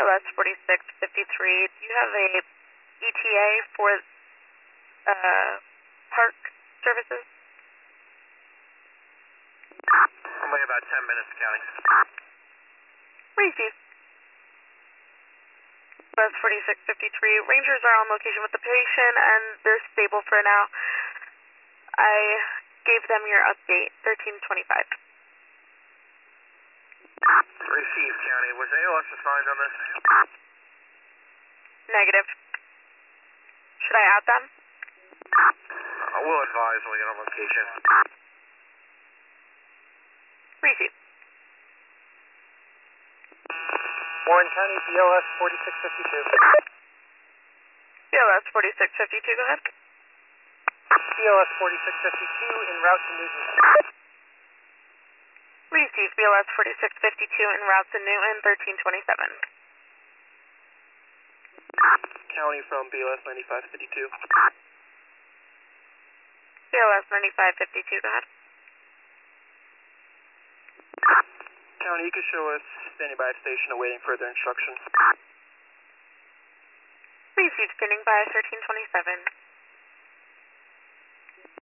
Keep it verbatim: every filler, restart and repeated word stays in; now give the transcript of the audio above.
L S forty-six fifty-three, do you have a E T A for uh, park services? Only about ten minutes, County. Receive. L S forty-six fifty-three, Rangers are on location with the patient and they're stable for now. I gave them your update, thirteen twenty-five. Receive, County. Was A L S assigned on this? Negative. Should I add them? Uh, we'll advise when we get on location. Receive. Warren County, B L S forty-six fifty-two. B L S forty-six fifty-two, go ahead. B L S forty-six fifty-two en route to Newton. Receive. B L S forty-six fifty-two en route to Newton, thirteen twenty-seven. County from B L S ninety-five fifty-two. B L S ninety-five fifty-two, go ahead. County, you can show us standing by at station awaiting further instructions. Receive. Standing by, thirteen twenty-seven.